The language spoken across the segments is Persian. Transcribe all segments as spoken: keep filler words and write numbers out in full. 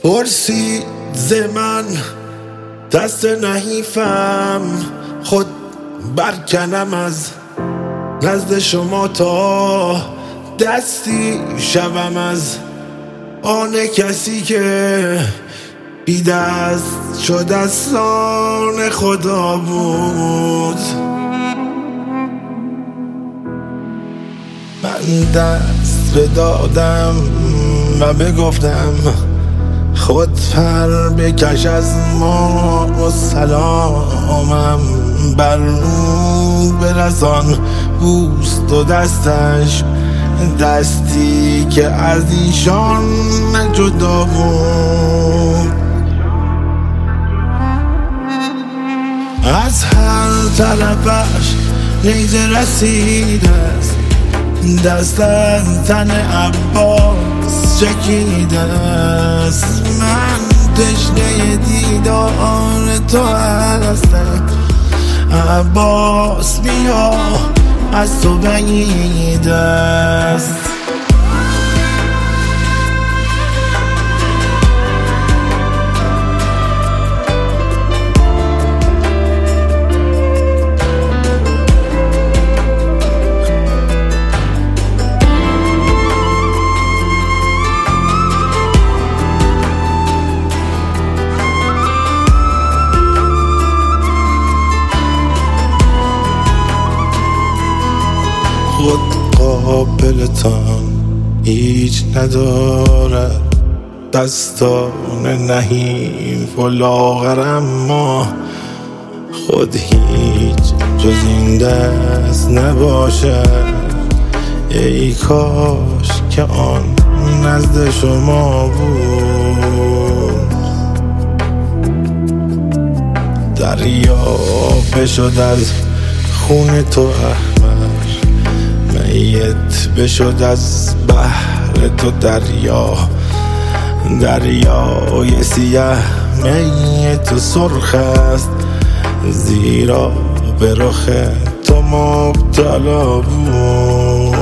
پرسید ز من دست نحیفم، خود برکنم از نزد شما تا دستی شوم از آن کسی که بی دست شد از آن خدا بود. من دست بدادم و بگفتم خود پر بکش از ما و سلامم بر او برسان. بوست و دستش دستی که از ایشان جدا بود. از هر طرفش نیزه رسیده است، دست از تن عباس چکیده است. من تشنه دیدار تو هستم، عباس بیا از تو بعید است. خود قابلتان هیچ ندارد، دستان نحیف و لاغر، اما خود هیچ جز این دست نباشد. ای کاش که آن نزد شما بود. دریا بشد از خون تو احمر، میت بشد از بحر تو دریا. دریای سیاه می تو سرخ است، زیرا به رخ تو مبتلا بود.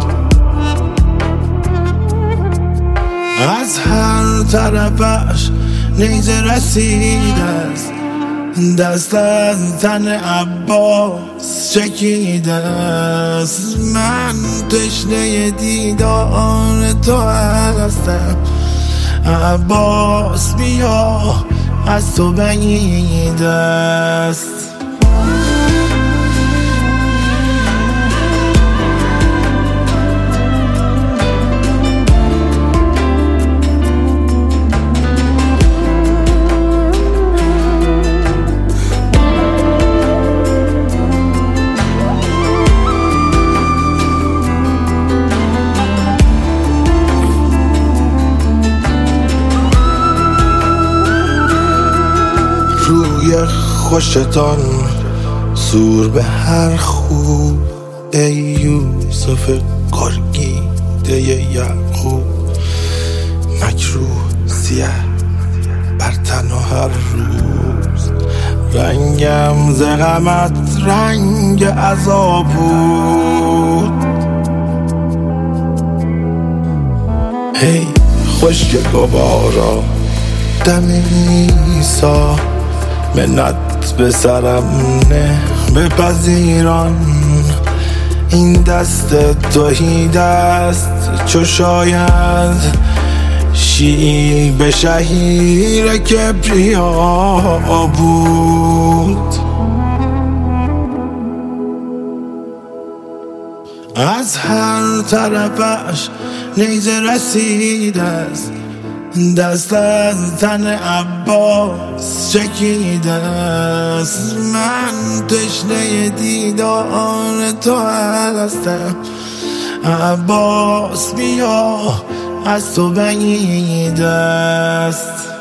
از هر طرفش نیزه رسیده است، دست از تن عباس چکیده است. من تشنه دیدار تو هستم، عباس بیا از تو بعید است. روی خوشتان سور به هر خوب، ای یوسف گرگیده یعقوب. مکروه سیه بر تن و هر روز، رنگم ز غمت رنگ عذاب بود. هی خشک گوارا دم عیسی، منت به سرم نه بپذیران. این دست توحید است چو شاید شیب شهیر کبریا بود. از هر طرفش نیزه رسیده است، دست از تن عباس چکیده است. من تشنه دیدار تو هستم، عباس بیا از تو بعید است.